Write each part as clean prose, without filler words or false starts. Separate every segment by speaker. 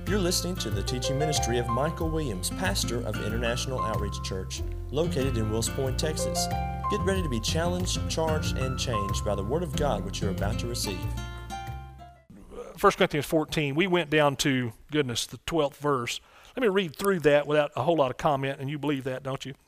Speaker 1: You're listening to the teaching ministry of Michael Williams, pastor of International Outreach Church, located in Wills Point, Texas. Get ready to be challenged, charged, and changed by the Word of God which you're about to receive.
Speaker 2: 1 Corinthians 14, we went down to, the 12th verse. Let me read through that without a whole lot of comment, and you believe that, don't you?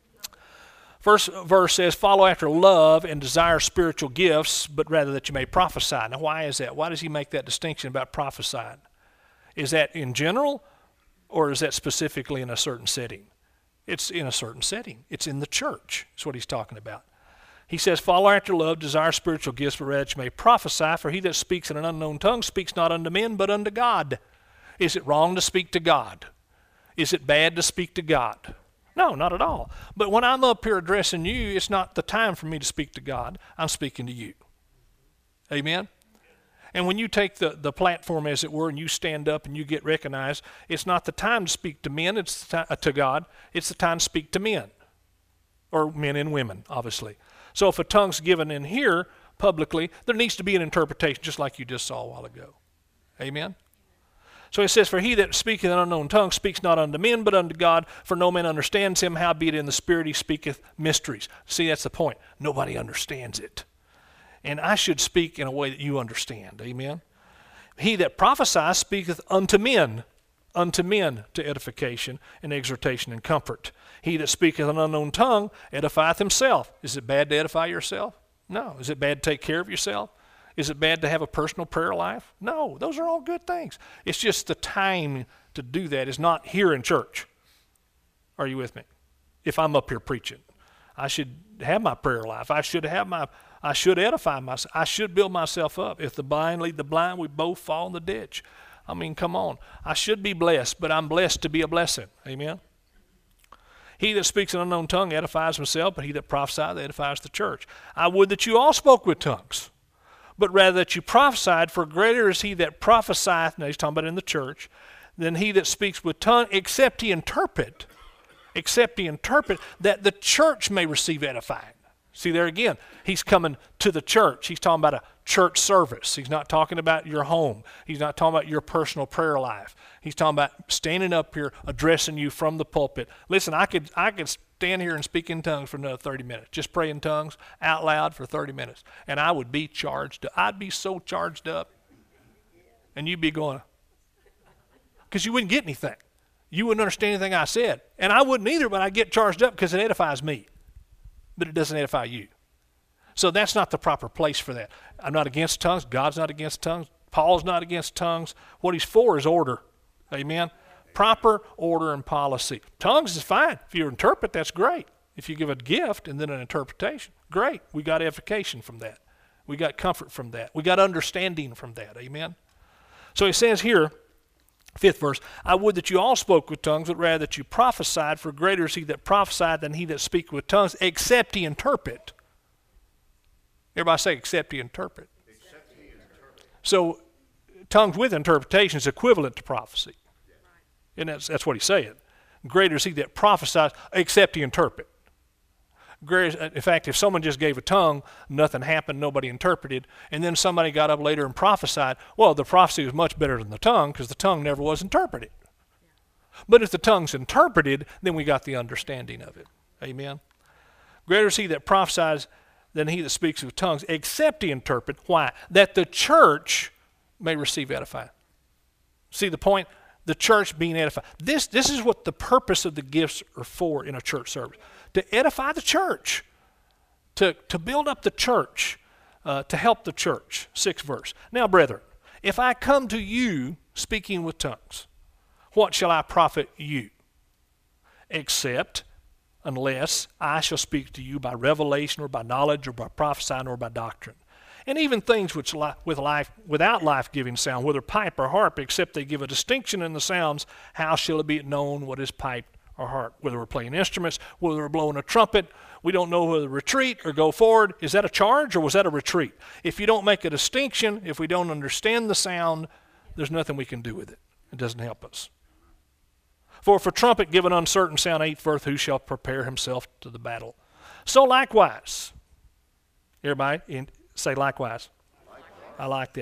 Speaker 2: First verse says, follow after love and desire spiritual gifts, but rather that you may prophesy. Now, why is that? Why does he make that distinction about prophesying? Is that in general, or is that specifically in a certain setting? It's in a certain setting. It's in the church. That's what he's talking about. He says, follow after love, desire spiritual gifts, but rather that you may prophesy, for he that speaks in an unknown tongue speaks not unto men, but unto God. Is it wrong to speak to God? Is it bad to speak to God? No, not at all. But when I'm up here addressing you, it's not the time for me to speak to God. I'm speaking to you. Amen? And when you take the platform, as it were, and you stand up and you get recognized, it's not the time to speak to men, it's to God. It's the time to speak to men, or men and women, obviously. So if a tongue's given in here publicly, there needs to be an interpretation, just like you just saw a while ago. Amen? So it says, for he that speaketh in an unknown tongue speaks not unto men, but unto God, for no man understands him, howbeit in the Spirit he speaketh mysteries. See, that's the point. Nobody understands it. And I should speak in a way that you understand. Amen? He that prophesies speaketh unto men to edification and exhortation and comfort. He that speaketh an unknown tongue edifieth himself. Is it bad to edify yourself? No. Is it bad to take care of yourself? Is it bad to have a personal prayer life? No. Those are all good things. It's just the time to do that is not here in church. Are you with me? If I'm up here preaching, I should have my prayer life. I should edify myself. I should build myself up. If the blind lead the blind, we both fall in the ditch. I mean, come on. I should be blessed, but I'm blessed to be a blessing. Amen? He that speaks in an unknown tongue edifies himself, but he that prophesieth edifies the church. I would that you all spoke with tongues, but rather that you prophesied, for greater is he that prophesieth, now he's talking about in the church, than he that speaks with tongue, except he interpret, that the church may receive edifying. See, there again, he's coming to the church. He's talking about a church service. He's not talking about your home. He's not talking about your personal prayer life. He's talking about standing up here, addressing you from the pulpit. Listen, I could stand here and speak in tongues for another 30 minutes. Just pray in tongues out loud for 30 minutes. And I would be charged up. I'd be so charged up. And you'd be going, because you wouldn't get anything. You wouldn't understand anything I said. And I wouldn't either, but I'd get charged up because it edifies me. But it doesn't edify you. So that's not the proper place for that. I'm not against tongues. God's not against tongues. Paul's not against tongues. What he's for is order. Amen? Proper order and policy. Tongues is fine. If you interpret, that's great. If you give a gift and then an interpretation, great. We got edification from that. We got comfort from that. We got understanding from that. Amen? So he says here, 5th verse, I would that you all spoke with tongues, but rather that you prophesied, for greater is he that prophesied than he that speaketh with tongues, except he interpret. Everybody say, except he interpret. So, tongues with interpretation is equivalent to prophecy. And that's what he's saying. Greater is he that prophesies, except he interpret. In fact, if someone just gave a tongue, nothing happened, nobody interpreted, and then somebody got up later and prophesied, well, the prophecy was much better than the tongue because the tongue never was interpreted. But if the tongue's interpreted, then we got the understanding of it. Amen? Greater is he that prophesies than he that speaks with tongues, except he interpret. Why? That the church may receive edifying. See the point? The church being edified. This is what the purpose of the gifts are for in a church service. To edify the church, to build up the church, to help the church. 6th verse. Now, brethren, if I come to you speaking with tongues, what shall I profit you? Except, unless I shall speak to you by revelation or by knowledge or by prophesying or by doctrine. And even things which without life-giving sound, whether pipe or harp, except they give a distinction in the sounds, how shall it be known what is pipe or harp? Whether we're playing instruments, whether we're blowing a trumpet, we don't know whether to retreat or go forward. Is that a charge or was that a retreat? If you don't make a distinction, if we don't understand the sound, there's nothing we can do with it. It doesn't help us. For if a trumpet give an uncertain sound, 8th verse, who shall prepare himself to the battle? So likewise, everybody say likewise. I like that.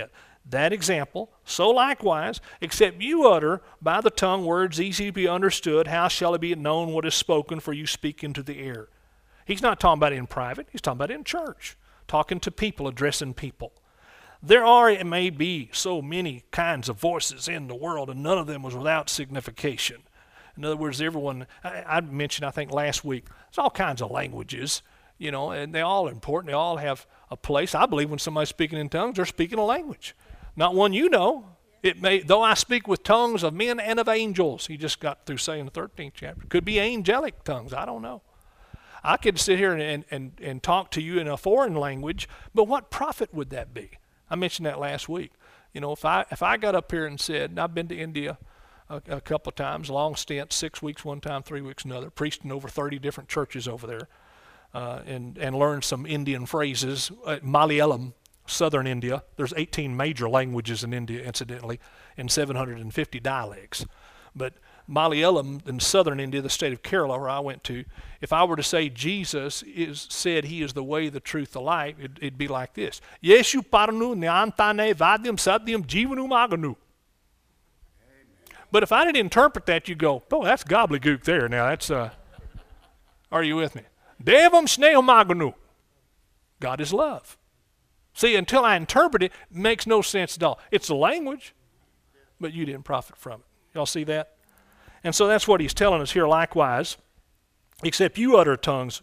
Speaker 2: that example, so likewise, except you utter by the tongue words easy to be understood, how shall it be known what is spoken, for you speak into the air? He's not talking about it in private. He's talking about it in church, talking to people, addressing people. There are, it may be, so many kinds of voices in the world, and none of them was without signification. In other words, everyone, I mentioned, I think last week, there's all kinds of languages, you know, and they're all important. They all have a place. I believe when somebody's speaking in tongues, they're speaking a language. Not one you know. It may, though I speak with tongues of men and of angels. He just got through saying the 13th chapter. Could be angelic tongues. I don't know. I could sit here and talk to you in a foreign language, but what profit would that be? I mentioned that last week. You know, if I got up here and said, and I've been to India a couple of times, long stint, 6 weeks one time, 3 weeks another, preached in over 30 different churches over there, and learned some Indian phrases, Malayalam, southern India. There's 18 major languages in India, incidentally, and 750 dialects. But Malayalam in southern India, the state of Kerala where I went to, if I were to say Jesus said he is the way, the truth, the life, it'd be like this. Yeshu paranu nyantane vadyam satyam jivanum aganu. But if I didn't interpret that, you go, oh, that's gobbledygook there. Now that's, are you with me? Devam sneham aganu. God is love. See, until I interpret it, it makes no sense at all. It's a language, but you didn't profit from it. Y'all see that? And so that's what he's telling us here likewise. Except you utter tongues,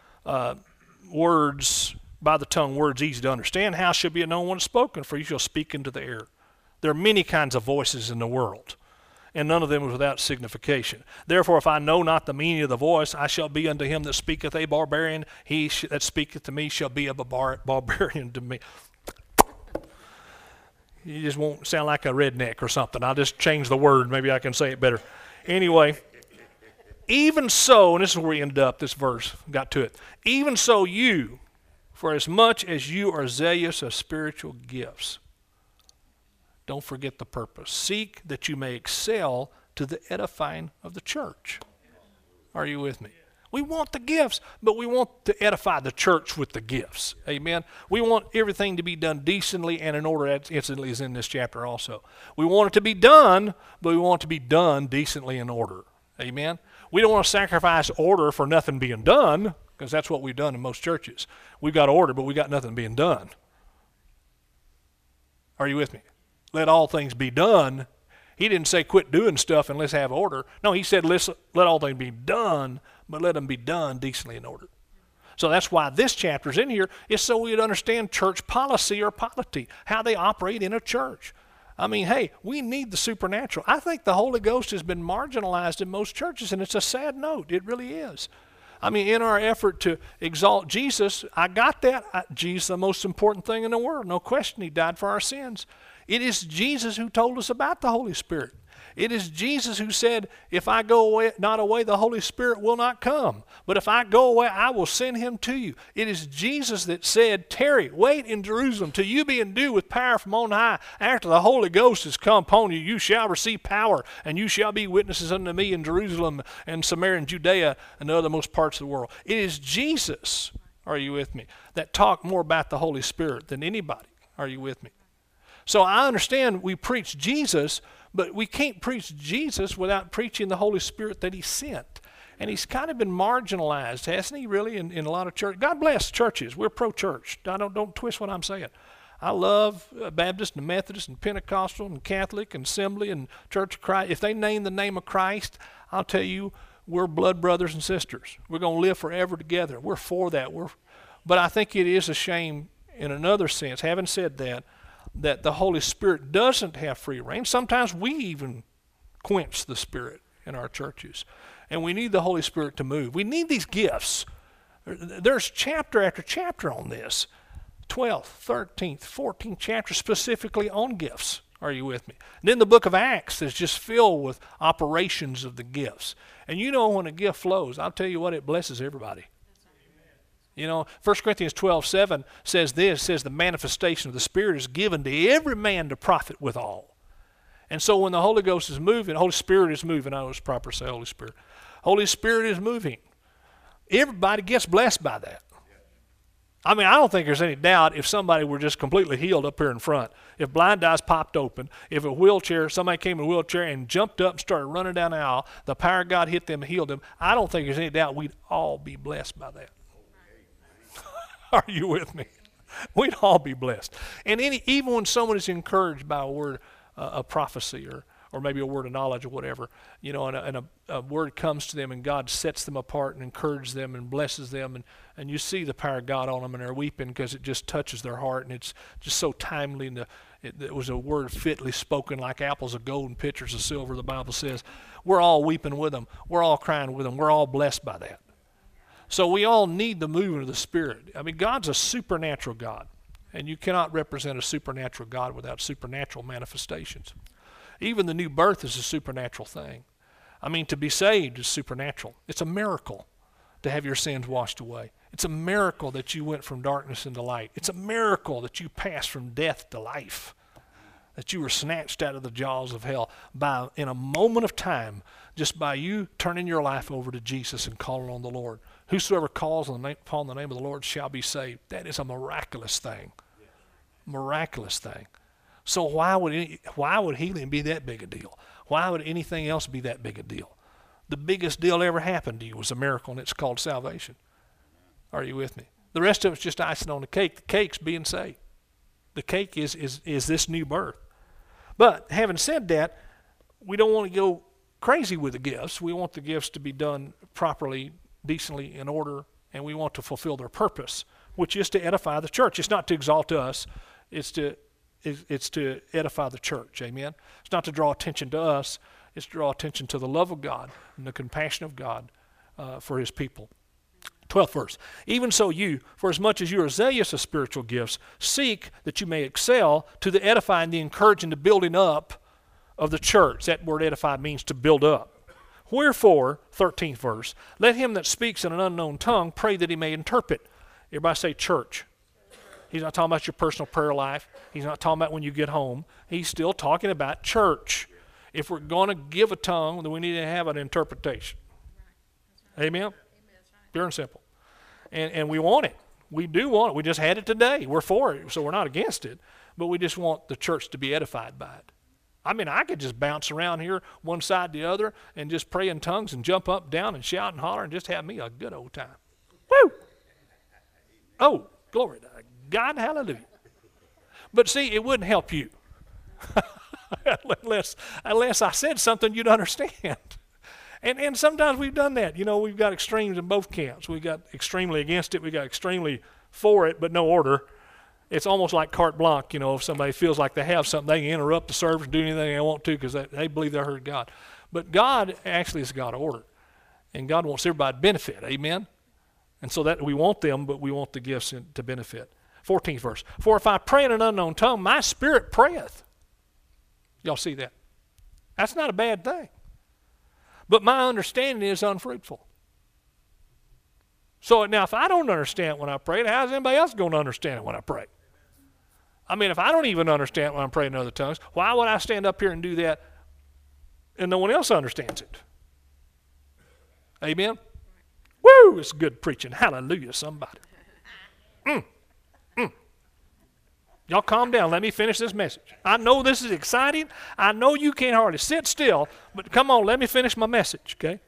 Speaker 2: words, by the tongue, words easy to understand. How shall be known what is spoken? For you shall speak into the air. There are many kinds of voices in the world, and none of them is without signification. Therefore, if I know not the meaning of the voice, I shall be unto him that speaketh a barbarian. He that speaketh to me shall be a barbarian to me. You just won't sound like a redneck or something. I'll just change the word. Maybe I can say it better. Anyway, even so, and this is where we ended up, this verse, got to it. Even so you, for as much as you are zealous of spiritual gifts, don't forget the purpose. Seek that you may excel to the edifying of the church. Are you with me? We want the gifts, but we want to edify the church with the gifts. Amen? We want everything to be done decently and in order. That instantly is in this chapter also. We want it to be done, but we want it to be done decently in order. Amen? We don't want to sacrifice order for nothing being done, because that's what we've done in most churches. We've got order, but we got nothing being done. Are you with me? Let all things be done. He didn't say quit doing stuff and let's have order. No, he said let all things be done, but let them be done decently in order. So that's why this chapter's in here, is so we'd understand church policy or polity, how they operate in a church. I mean, hey, we need the supernatural. I think the Holy Ghost has been marginalized in most churches, and it's a sad note. It really is. I mean, in our effort to exalt Jesus, I got that. Jesus, the most important thing in the world. No question, he died for our sins. It is Jesus who told us about the Holy Spirit. It is Jesus who said, if I go away, not away, the Holy Spirit will not come. But if I go away, I will send him to you. It is Jesus that said, tarry, wait in Jerusalem till you be endued with power from on high. After the Holy Ghost has come upon you, you shall receive power, and you shall be witnesses unto me in Jerusalem and Samaria and Judea and the othermost parts of the world. It is Jesus, are you with me, that talked more about the Holy Spirit than anybody. Are you with me? So I understand we preach Jesus, but we can't preach Jesus without preaching the Holy Spirit that he sent. And he's kind of been marginalized, hasn't he, really, in a lot of churches? God bless churches. We're pro-church. Don't twist what I'm saying. I love Baptist and Methodist and Pentecostal and Catholic and Assembly and Church of Christ. If they name the name of Christ, I'll tell you, we're blood brothers and sisters. We're going to live forever together. We're for that. But I think it is a shame in another sense, having said that, that the Holy Spirit doesn't have free reign. Sometimes we even quench the Spirit in our churches. And we need the Holy Spirit to move. We need these gifts. There's chapter after chapter on this. 12th, 13th, 14th chapter specifically on gifts. Are you with me? And then the book of Acts is just filled with operations of the gifts. And you know when a gift flows, I'll tell you what, it blesses everybody. You know, 1 Corinthians 12:7 says this, says the manifestation of the Spirit is given to every man to profit withal. And so when the Holy Ghost is moving, Holy Spirit is moving, I know it's proper to say Holy Spirit. Holy Spirit is moving. Everybody gets blessed by that. I mean, I don't think there's any doubt if somebody were just completely healed up here in front, if blind eyes popped open, if somebody came in a wheelchair and jumped up and started running down the aisle, the power of God hit them and healed them, I don't think there's any doubt we'd all be blessed by that. Are you with me? We'd all be blessed. And even when someone is encouraged by a word of prophecy or maybe a word of knowledge or whatever, and a word comes to them and God sets them apart and encourages them and blesses them, and you see the power of God on them and they're weeping because it just touches their heart and it's just so timely, and it was a word fitly spoken like apples of gold and pitchers of silver, the Bible says. We're all weeping with them. We're all crying with them. We're all blessed by that. So we all need the movement of the Spirit. I mean, God's a supernatural God, and you cannot represent a supernatural God without supernatural manifestations. Even the new birth is a supernatural thing. I mean, to be saved is supernatural. It's a miracle to have your sins washed away. It's a miracle that you went from darkness into light. It's a miracle that you passed from death to life, that you were snatched out of the jaws of hell in a moment of time, just by you turning your life over to Jesus and calling on the Lord. Whosoever calls upon the name of the Lord shall be saved. That is a miraculous thing. Miraculous thing. So why would healing be that big a deal? Why would anything else be that big a deal? The biggest deal that ever happened to you was a miracle, and it's called salvation. Are you with me? The rest of it's just icing on the cake. The cake's being saved. The cake is this new birth. But having said that, we don't want to go crazy with the gifts. We want the gifts to be done properly, decently, in order, and we want to fulfill their purpose, which is to edify the church. It's not to exalt us. It's to edify the church. Amen? It's not to draw attention to us. It's to draw attention to the love of God and the compassion of God for his people. 12th verse. Even so you, for as much as you are zealous of spiritual gifts, seek that you may excel to the edifying, the encouraging, the building up of the church. That word edify means to build up. Wherefore, 13th verse, let him that speaks in an unknown tongue pray that he may interpret. Everybody say church. He's not talking about your personal prayer life. He's not talking about when you get home. He's still talking about church. If we're going to give a tongue, then we need to have an interpretation. Amen? Pure and simple. And we want it. We do want it. We just had it today. We're for it, so we're not against it. But we just want the church to be edified by it. I mean, I could just bounce around here one side to the other and just pray in tongues and jump up, down, and shout and holler and just have me a good old time. Woo! Oh, glory to God. Hallelujah. But see, it wouldn't help you unless I said something you'd understand. And sometimes we've done that. We've got extremes in both camps. We've got extremely against it. We've got extremely for it, but no order. It's almost like carte blanche. If somebody feels like they have something, they can interrupt the service, do anything they want to because they believe they heard God. But God actually is a God of order. And God wants everybody to benefit. Amen? And so that we want them, but we want the gifts to benefit. 14th verse. For if I pray in an unknown tongue, my spirit prayeth. Y'all see that? That's not a bad thing. But my understanding is unfruitful. So now if I don't understand it when I pray, how's anybody else going to understand it when I pray? I mean, if I don't even understand it when I'm praying in other tongues, why would I stand up here and do that and no one else understands it? Amen? Woo! It's good preaching. Hallelujah, somebody. Y'all calm down. Let me finish this message. I know this is exciting. I know you can't hardly sit still, but come on, let me finish my message, okay?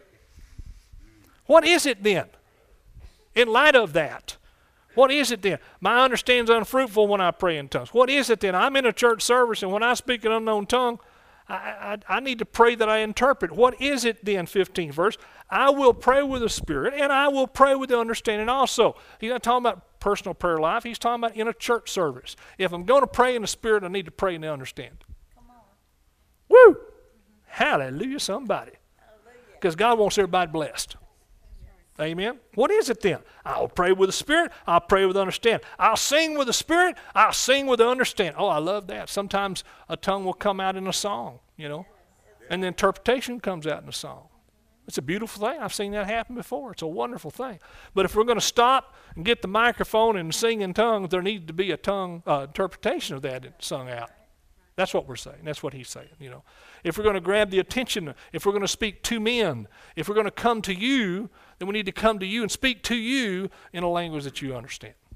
Speaker 2: What is it then? In light of that, what is it then? My understanding is unfruitful when I pray in tongues. What is it then? I'm in a church service, and when I speak an unknown tongue, I need to pray that I interpret. What is it then, 15th verse? I will pray with the Spirit, and I will pray with the understanding also. He's not talking about personal prayer life. He's talking about in a church service. If I'm going to pray in the Spirit, I need to pray in the understanding. Come on. Woo! Mm-hmm. Hallelujah, somebody. Because God wants everybody blessed. Amen? What is it then? I'll pray with the Spirit. I'll pray with the understanding. I'll sing with the Spirit. I'll sing with the understanding. Oh, I love that. Sometimes a tongue will come out in a song, and the interpretation comes out in a song. It's a beautiful thing. I've seen that happen before. It's a wonderful thing. But if we're going to stop and get the microphone and sing in tongues, there needs to be a tongue interpretation of that sung out. That's what we're saying. That's what he's saying, If we're going to grab the attention, if we're going to speak to men, if we're going to come to you, then we need to come to you and speak to you in a language that you understand.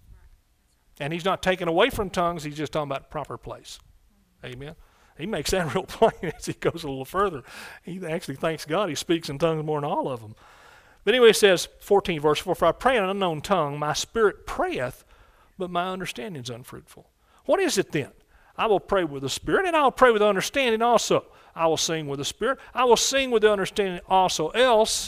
Speaker 2: And he's not taking away from tongues, he's just talking about proper place. Amen. He makes that real plain as he goes a little further. He actually thanks God he speaks in tongues more than all of them. But anyway, it says, 14 verse 4, for I pray in an unknown tongue, my spirit prayeth, but my understanding is unfruitful. What is it then? I will pray with the Spirit, and I will pray with understanding also. I will sing with the Spirit, I will sing with the understanding also. Else,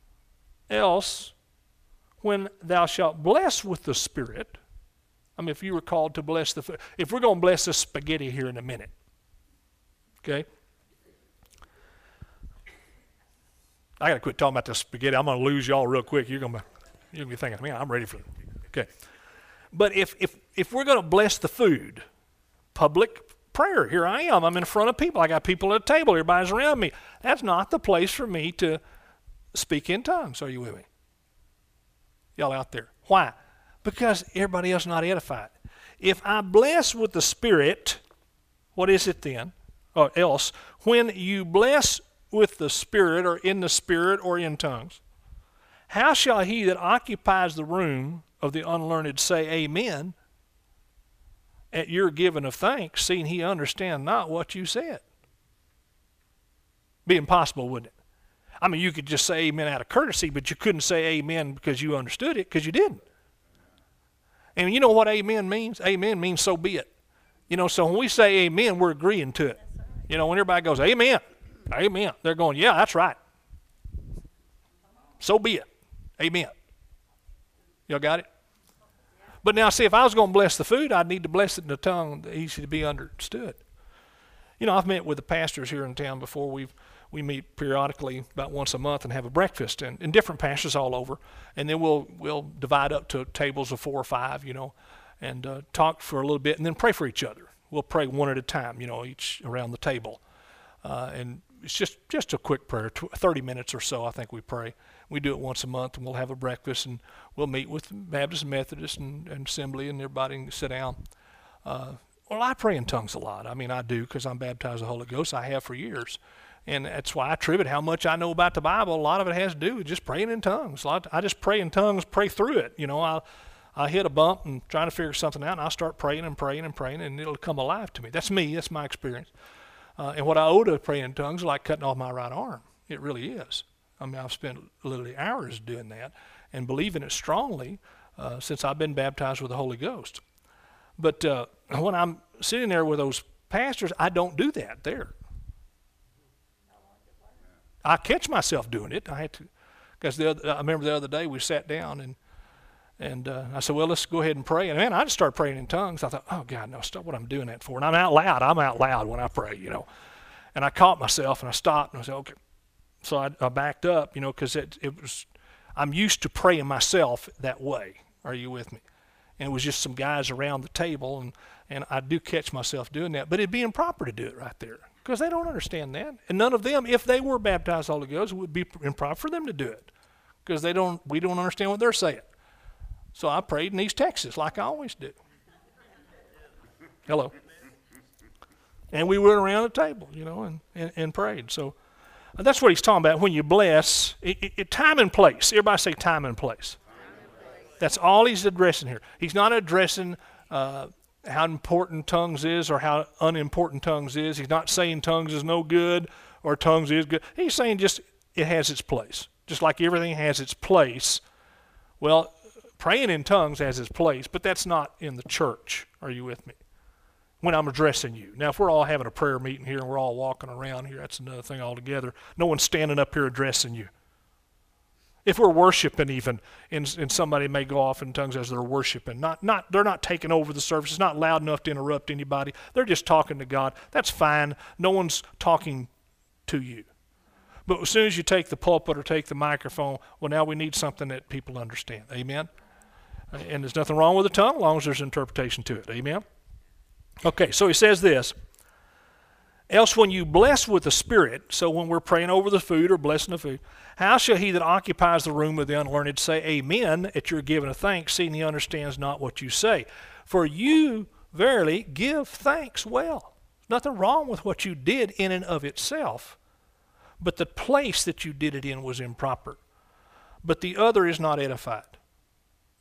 Speaker 2: when thou shalt bless with the Spirit, I mean, if you were called to bless the food, if we're going to bless the spaghetti here in a minute, okay? I got to quit talking about the spaghetti. I'm going to lose y'all real quick. You're going to be thinking, man, I'm ready for it. Okay. But if we're going to bless the food, public prayer, here I am. I'm in front of people. I got people at a table. Everybody's around me. That's not the place for me to speak in tongues. Are you with me? Y'all out there. Why? Because everybody else is not edified. If I bless with the Spirit, what is it then? Or else, when you bless with the Spirit or in the Spirit or in tongues, how shall he that occupies the room of the unlearned say amen at your giving of thanks, seeing he understand not what you said? Be impossible, wouldn't it? I mean, you could just say amen out of courtesy, but you couldn't say amen because you understood it, because you didn't. And you know what amen means? Amen means so be it. You know, so when we say amen, we're agreeing to it. You know, when everybody goes, amen, amen, they're going, yeah, that's right. So be it. Amen. Y'all got it? But now, see, if I was going to bless the food, I'd need to bless it in a tongue that easy to be understood. You know, I've met with the pastors here in town before. We meet periodically about once a month and have a breakfast, and different pastors all over. And then we'll divide up to tables of 4 or 5, you know, and talk for a little bit, and then pray for each other. We'll pray one at a time, you know, each around the table. And it's just a quick prayer, 30 minutes or so, I think we pray. We do it once a month, and we'll have a breakfast, and we'll meet with Baptists and Methodists and Assembly, and everybody can sit down. Well, I pray in tongues a lot. I mean, I do, because I'm baptized with the Holy Ghost. I have for years. And that's why I attribute how much I know about the Bible. A lot of it has to do with just praying in tongues. I just pray in tongues, pray through it. You know, I hit a bump and trying to figure something out, and I'll start praying and praying and praying, and it'll come alive to me. That's me. That's my experience. And what I owe to praying in tongues is like cutting off my right arm. It really is. I mean, I've spent literally hours doing that and believing it strongly since I've been baptized with the Holy Ghost. But when I'm sitting there with those pastors, I don't do that there. I catch myself doing it. I had to, because I remember the other day we sat down and I said, well, let's go ahead and pray. And man, I just started praying in tongues. I thought, oh God, no, stop what I'm doing that for. And I'm out loud when I pray, you know. And I caught myself and I stopped and I said, okay. So I backed up, you know, because I'm used to praying myself that way. Are you with me? And it was just some guys around the table, and I do catch myself doing that. But it'd be improper to do it right there, because they don't understand that. And none of them, if they were baptized Holy Ghost, it would be improper for them to do it, because we don't understand what they're saying. So I prayed in East Texas like I always do. Hello. And we went around the table, you know, and prayed. So that's what he's talking about when you bless. Time and place. Everybody say time and place. That's all he's addressing here. He's not addressing how important tongues is or how unimportant tongues is. He's not saying tongues is no good or tongues is good. He's saying just it has its place. Just like everything has its place. Well, praying in tongues has its place, but that's not in the church. Are you with me? When I'm addressing you. Now, if we're all having a prayer meeting here and we're all walking around here, that's another thing altogether. No one's standing up here addressing you. If we're worshiping even, and somebody may go off in tongues as they're worshiping, they're not taking over the service. It's not loud enough to interrupt anybody. They're just talking to God. That's fine. No one's talking to you. But as soon as you take the pulpit or take the microphone, well, now we need something that people understand. Amen? And there's nothing wrong with the tongue as long as there's interpretation to it. Amen? Okay, so he says this. Else when you bless with the Spirit, so when we're praying over the food or blessing the food, how shall he that occupies the room of the unlearned say amen at your giving of thanks, seeing he understands not what you say? For you verily give thanks well. There's nothing wrong with what you did in and of itself, but the place that you did it in was improper. But the other is not edified.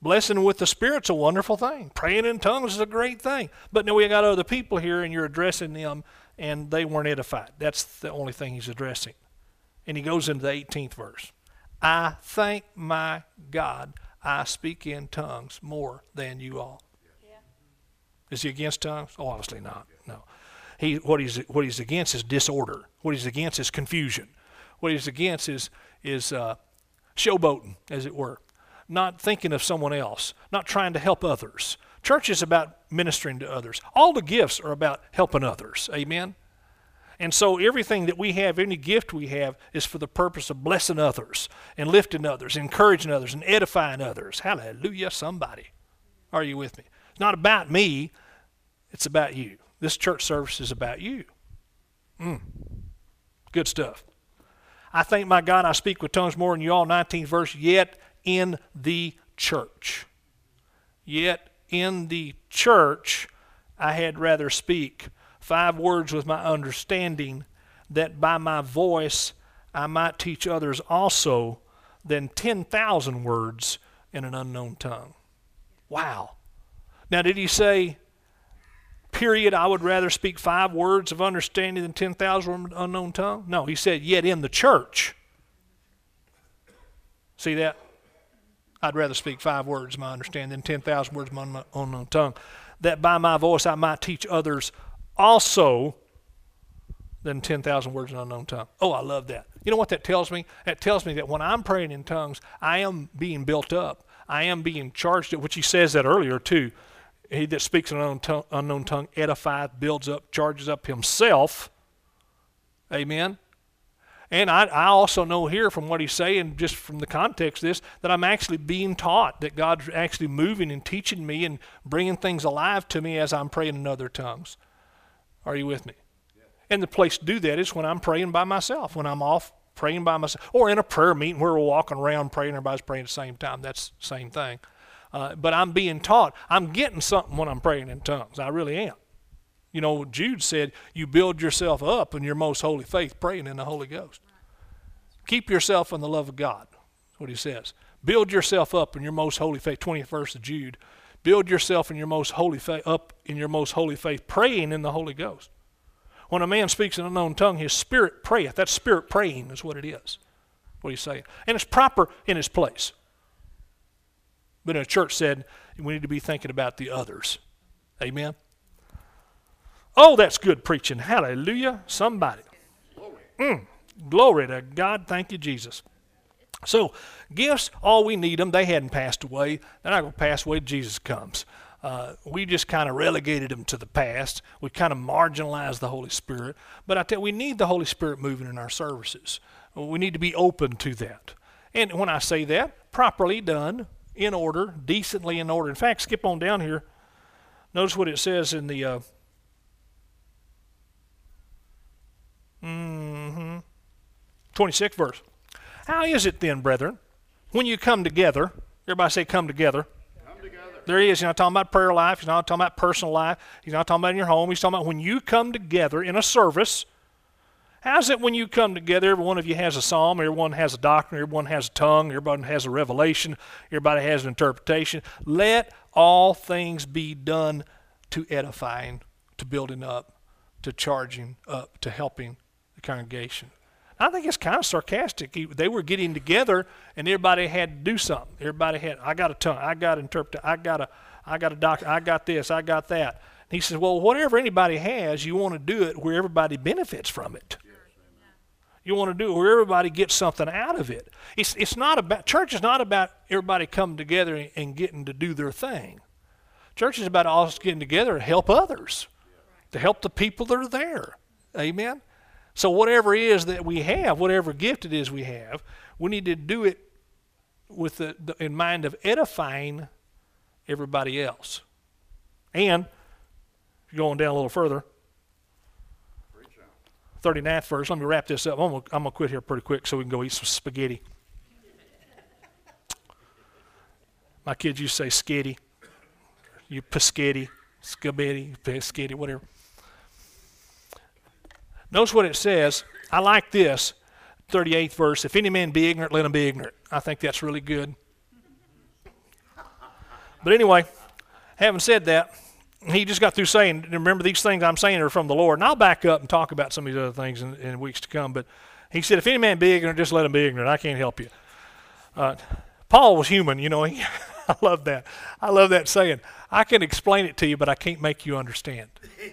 Speaker 2: Blessing with the Spirit's a wonderful thing. Praying in tongues is a great thing. But now we got other people here, and you're addressing them, and they weren't edified. That's the only thing he's addressing. And he goes into the 18th verse. I thank my God I speak in tongues more than you all. Yeah. Is he against tongues? Oh, obviously not. No. What he's against is disorder. What he's against is confusion. What he's against is showboating, as it were. Not thinking of someone else. Not trying to help others. Church is about ministering to others. All the gifts are about helping others. Amen? And so everything that we have, any gift we have, is for the purpose of blessing others and lifting others, encouraging others, and edifying others. Hallelujah, somebody. Are you with me? It's not about me. It's about you. This church service is about you. Good stuff. I thank my God I speak with tongues more than you all. 19th verse, yet in the church. Yet in the church I had rather speak 5 words with my understanding, that by my voice I might teach others also, than 10,000 words in an unknown tongue. Wow. Now did he say, period, I would rather speak 5 words of understanding than 10,000 words in an unknown tongue? No, he said, yet in the church. See that? I'd rather speak 5 words of my understanding than 10,000 words of my unknown tongue, that by my voice I might teach others also than 10,000 words in an unknown tongue. Oh, I love that. You know what that tells me? That tells me that when I'm praying in tongues, I am being built up. I am being charged, which he says that earlier too. He that speaks in an unknown tongue edifieth, builds up, charges up himself. Amen. And I also know here from what he's saying, just from the context of this, that I'm actually being taught, that God's actually moving and teaching me and bringing things alive to me as I'm praying in other tongues. Are you with me? Yeah. And the place to do that is when I'm praying by myself, when I'm off praying by myself, or in a prayer meeting where we're walking around praying, everybody's praying at the same time. That's the same thing. But I'm being taught. I'm getting something when I'm praying in tongues. I really am. You know, Jude said, you build yourself up in your most holy faith, praying in the Holy Ghost. Keep yourself in the love of God. That's what he says. Build yourself up in your most holy faith. 20th verse of Jude. Build yourself in your most holy faith, up in your most holy faith, praying in the Holy Ghost. When a man speaks in an unknown tongue, his spirit prayeth. That's spirit praying is what it is. What he's saying. And it's proper in its place. But in a church said, we need to be thinking about the others. Amen? Oh, that's good preaching. Hallelujah. Somebody. Glory to God. Thank you, Jesus. So, gifts, all we need them. They hadn't passed away. They're not going to pass away till Jesus comes. We just kind of relegated them to the past. We kind of marginalized the Holy Spirit. But I tell you, we need the Holy Spirit moving in our services. We need to be open to that. And when I say that, properly done, in order, decently in order. In fact, skip on down here. Notice what it says in the 26th verse. How is it then, brethren, when you come together? Everybody say come together. Come together. There he is. He's not talking about prayer life. He's not talking about personal life. He's not talking about in your home. He's talking about when you come together in a service. How's it when you come together, every one of you has a psalm, everyone has a doctrine, everyone has a tongue, everybody has a revelation, everybody has an interpretation. Let all things be done to edifying, to building up, to charging up, to helping the congregation. I think it's kind of sarcastic. They were getting together and everybody had to do something. Everybody had, I got a tongue, I got an interpreter, I got a doctor, I got this, I got that. And he says, well, whatever anybody has, you want to do it where everybody benefits from it. You want to do it where everybody gets something out of it. It's not about, church is not about everybody coming together and getting to do their thing. Church is about us getting together to help others, to help the people that are there. Amen? So whatever it is that we have, whatever gift it is we have, we need to do it with in mind of edifying everybody else. And, going down a little further, 39th verse. Let me wrap this up. I'm going to quit here pretty quick so we can go eat some spaghetti. My kids used to say skitty. You paschetti, scabetti, paschetti, whatever. Notice what it says. I like this, 38th verse. If any man be ignorant, let him be ignorant. I think that's really good. But anyway, having said that, he just got through saying, remember these things I'm saying are from the Lord. And I'll back up and talk about some of these other things in weeks to come. But he said, if any man be ignorant, just let him be ignorant. I can't help you. Paul was human, you know. I love that. I love that saying. I can explain it to you, but I can't make you understand.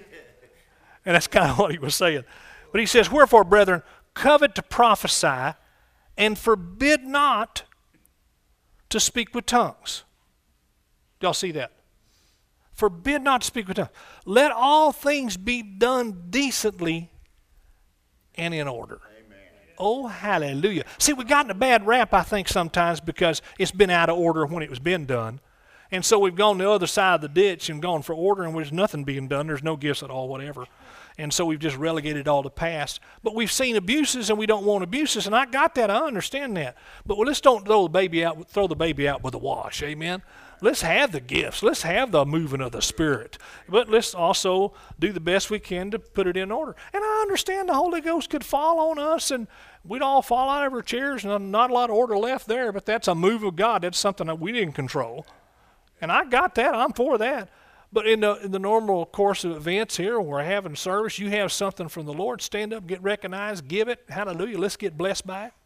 Speaker 2: And that's kind of what he was saying. But he says, wherefore, brethren, covet to prophesy, and forbid not to speak with tongues. Y'all see that? Forbid not to speak with tongues. Let all things be done decently and in order. Amen. Oh, hallelujah. See, we've gotten a bad rap, I think, sometimes because it's been out of order when it was being done. And so we've gone the other side of the ditch and gone for order, and there's nothing being done. There's no gifts at all, whatever. And so we've just relegated it all to past. But we've seen abuses, and we don't want abuses, and I got that. I understand that. But let's don't throw the baby out with the wash. Amen. Let's have the gifts. Let's have the moving of the Spirit. But let's also do the best we can to put it in order. And I understand the Holy Ghost could fall on us, and we'd all fall out of our chairs, and not a lot of order left there. But that's a move of God. That's something that we didn't control. And I got that. I'm for that. But in the normal course of events here, when we're having service, you have something from the Lord, stand up, get recognized, give it. Hallelujah. Let's get blessed by it.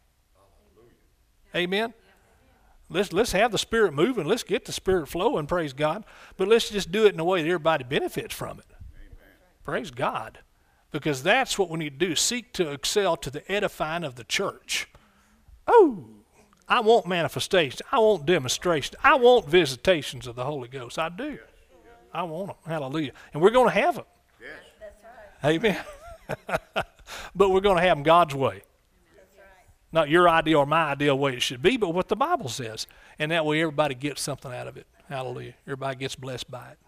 Speaker 2: Amen. Let's have the Spirit moving. Let's get the Spirit flowing, praise God. But let's just do it in a way that everybody benefits from it. Amen. Praise God. Because that's what we need to do. Seek to excel to the edifying of the church. Oh, I want manifestation. I want demonstration. I want visitations of the Holy Ghost. I do. I want them. Hallelujah. And we're going to have them. Yes. That's right. Amen. But we're going to have them God's way. That's right. Not your idea or my ideal way it should be, but what the Bible says. And that way everybody gets something out of it. Hallelujah. Everybody gets blessed by it.